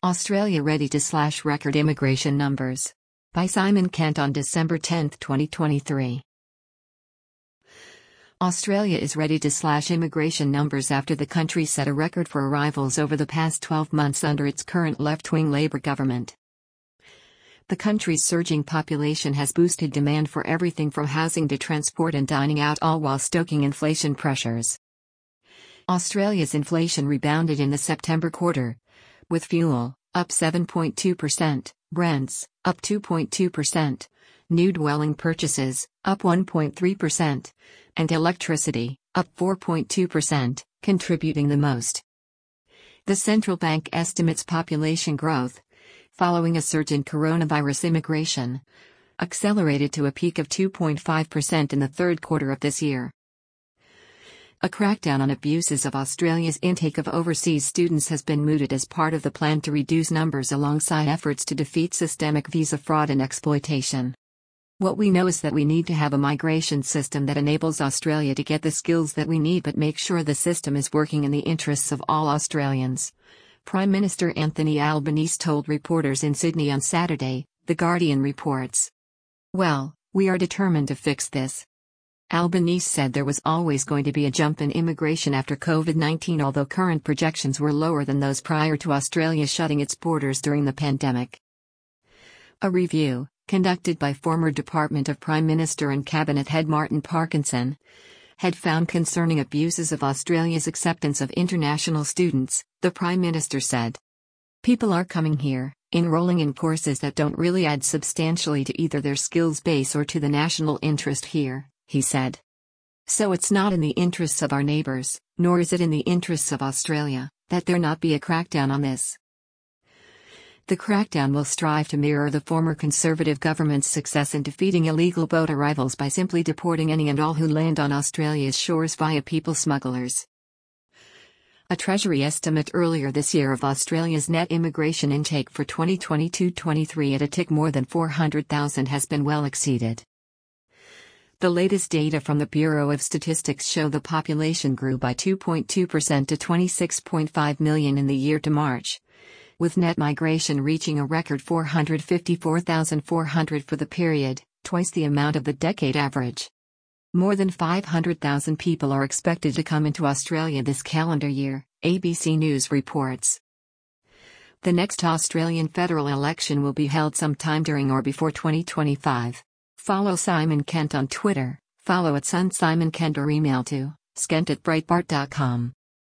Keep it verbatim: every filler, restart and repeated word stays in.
Australia ready to slash record immigration numbers. By Simon Kent on December tenth, twenty twenty-three. Australia is ready to slash immigration numbers after the country set a record for arrivals over the past twelve months under its current left-wing Labor government. The country's surging population has boosted demand for everything from housing to transport and dining out, all while stoking inflation pressures. Australia's inflation rebounded in the September quarter, with fuel up seven point two percent, rents up two point two percent, new dwelling purchases up one point three percent, and electricity up four point two percent, contributing the most. The central bank estimates population growth, following a surge in coronavirus immigration, accelerated to a peak of two point five percent in the third quarter of this year. A crackdown on abuses of Australia's intake of overseas students has been mooted as part of the plan to reduce numbers alongside efforts to defeat systemic visa fraud and exploitation. What we know is that we need to have a migration system that enables Australia to get the skills that we need but make sure the system is working in the interests of all Australians, Prime Minister Anthony Albanese told reporters in Sydney on Saturday, The Guardian reports. "Well, we are determined to fix this." Albanese said there was always going to be a jump in immigration after COVID nineteen, although current projections were lower than those prior to Australia shutting its borders during the pandemic. A review, conducted by former Department of Prime Minister and Cabinet head Martin Parkinson, had found concerning abuses of Australia's acceptance of international students, the Prime Minister said. "People are coming here, enrolling in courses that don't really add substantially to either their skills base or to the national interest here," he said. "So it's not in the interests of our neighbours, nor is it in the interests of Australia, that there not be a crackdown on this." The crackdown will strive to mirror the former Conservative government's success in defeating illegal boat arrivals by simply deporting any and all who land on Australia's shores via people smugglers. A Treasury estimate earlier this year of Australia's net immigration intake for twenty twenty-two twenty-three at a tick more than four hundred thousand has been well exceeded. The latest data from the Bureau of Statistics show the population grew by two point two percent to twenty-six point five million in the year to March, with net migration reaching a record four hundred fifty-four thousand four hundred for the period, twice the amount of the decade average. More than five hundred thousand people are expected to come into Australia this calendar year, A B C News reports. The next Australian federal election will be held sometime during or before twenty twenty-five. Follow Simon Kent on Twitter, follow at Sun Simon Kent or email to skent at breitbart dot com.